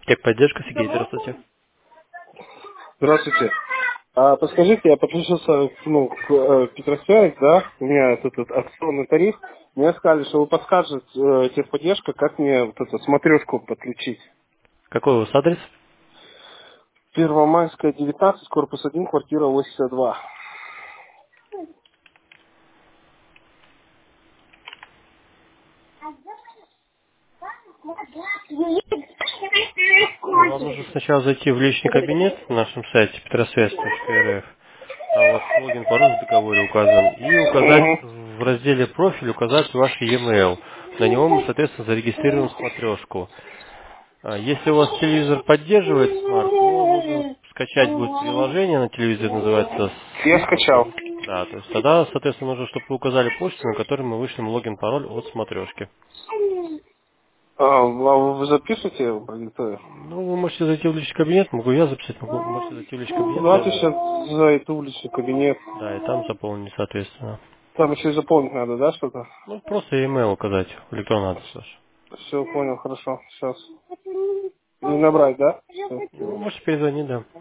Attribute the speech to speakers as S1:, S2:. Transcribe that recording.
S1: Техподдержка, Сергей, здравствуйте.
S2: Здравствуйте. Подскажите, я подключился к Петросвязь, да? У меня этот акционный тариф. Мне сказали, что вы подскажете, техподдержка, как мне вот эту смотрешку подключить.
S1: Какой у вас адрес?
S2: Первомайская, 19, корпус 1, квартира 82.
S1: Вам нужно сначала зайти в личный кабинет на нашем сайте petrosвязь.рф. Там у вас логин, пароль в договоре указан. И указать
S2: Угу.
S1: в разделе профиль, указать ваш e-mail. На него мы, соответственно, зарегистрируем смотрешку. Если у вас телевизор поддерживает смарт, то нужно скачать будет приложение на телевизоре, называется
S2: Я скачал.
S1: да, то есть тогда, соответственно, нужно, чтобы вы указали почту, на которой мы вышлем логин-пароль от смотрешки.
S2: Вы записываете, я продиктую?
S1: Ну, вы можете зайти в личный кабинет, могу я записать, можете зайти в личный
S2: Ну,
S1: кабинет,
S2: давайте сейчас зайду в личный кабинет.
S1: да, и там заполнить, соответственно.
S2: Там еще и заполнить надо, да, что-то?
S1: Ну, просто e-mail указать, электронный адрес ваш.
S2: Все, понял, хорошо. Сейчас. Не набрать, да? Всё.
S1: Ну, можете перезвонить, да.